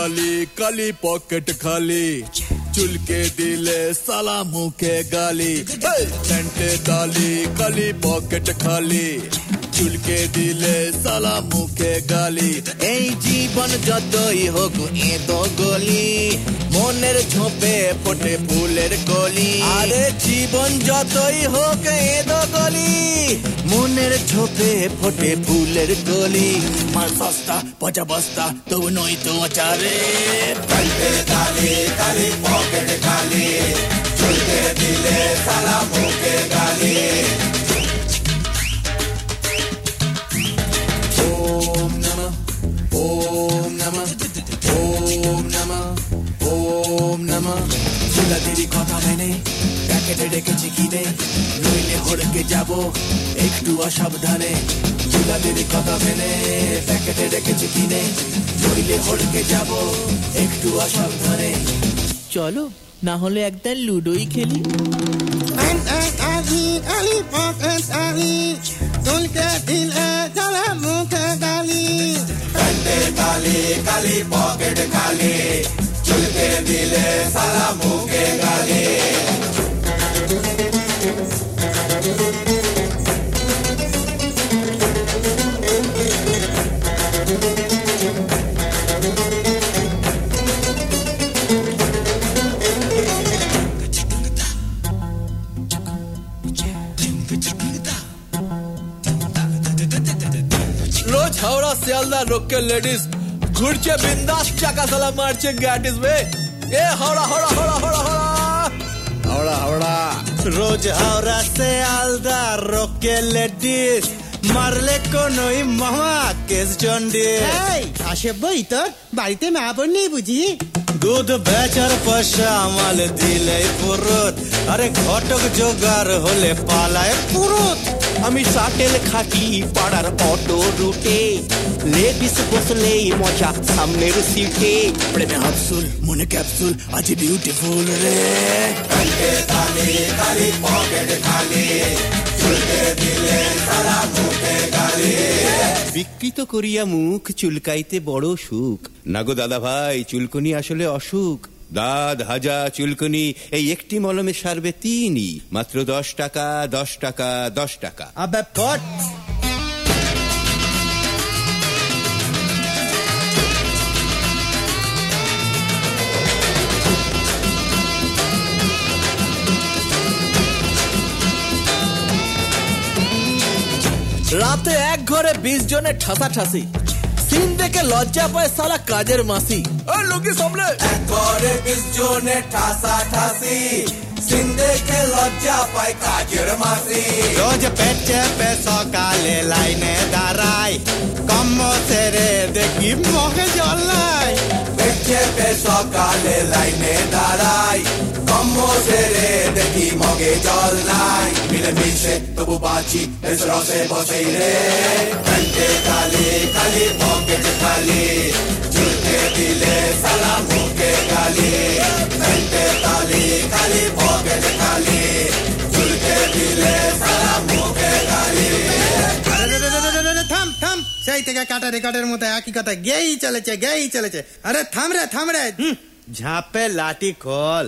দালি কালি পকেট খালি চুলকে দিলে সালা মুখে গালি প্যান্টে দালি কালি পকেট খালি চুলকে দিলে সালা মুখে গালি এই জীবন যতই হোক এতো গলি মনের ঝোপে ফোটে ফুলের কলি আরে জীবন যতই হোক এতো গলি মনের ঝোপে ফোটে ফুলের কলি মাল সস্তা পচা বস্তা তবু নই তো আচারে প্যান্টে দালি কালি পকেট খালি চুলকে দিলে সালা মুখে গালি ওম নমঃ ওম নমঃ ওম নমঃ ওম নমঃ চুলাদেরই কথা মেনে প্যাকেটে রেখেছি কিনে নইলে হড়কে যাব একটু অসাবধানে চুলাদেরই কথা মেনে প্যাকেটে রেখেছি কিনে নইলে হড়কে যাব একটু অসাবধানে চলো না হলে একদম লুডোই খেলি চুলকে দিলে সালা মুখে গালি প্যান্টে গালি কালি পকেট খালি চুলকে দিলে সালা মুখে গালি रोज हावड़ा सियालदा रोक के लेडीज घुड़चे बिंदास चाका साला मारचे गैटिस में ए हावड़ा हावड़ा हावड़ा हावड़ा हावड़ा हावड़ा रोज हावड़ा सियालदा रोक के लेडीज মারলে কোনই মামা কেস জন্ডে এই আসে বই তোর বাড়িতে মা বোন নেই বুঝি দুধ বেচার পয়সা আমাল দিলে পুরুত আরে ঘটক জোগাড় হলে পালায় পুরুত আমি শাটেল খাটি পাড়ার অটো রুটে লেডিস বসলেই মজা সামনের সিটে প্রেমে হাফসুল মনে ক্যাপসুল আজ বিউটিফুল রে প্যান্টে দালি কালি পকেট খালি চুলকে দিলে সালা মুখে গালি বিকৃত করিয়া মুখ চুলকাইতে বড় সুখ নাগো দাদা ভাই চুলকুনি আসলে অসুখ দাঁত হাজা চুলকুনি এই একটি মলমে সারবে তিনই মাত্র 10 টাকা 10 টাকা 10 টাকা আবে পট রাতে এক ঘরে 20 জনের ঠাসাঠাসি সিন দেখে লজ্জা পায় সালা কাজের মাসি ও লোকে সামনে এক ঘরে 20 জনের ঠাসাঠাসি সিন দেখে লজ্জা পায় কাজের মাসি রোজ পেট চেপে সকালে লাইনে দাঁড়ায় কম্ম সেরে দেখি মুখে জল নাই পেট চেপে সকালে লাইনে দাঁড়ায় কম্ম সেরে দেখি মগে জল নাই মিলে মিশে তবু বাঁচি বেশ রসে বসেই রে প্যান্টে কালি কালি পকেট খালি চুলকে দিলে সালা মুখে গালি প্যান্টে কালি কালি পকেট খালি চুলকে দিলে সালা মুখে গালি থাম থাম সেই থেকে কাটা রেকর্ডের মতো একই কথা গেই চলেছে আরে থাম রে ঝাপে লাঠি খোল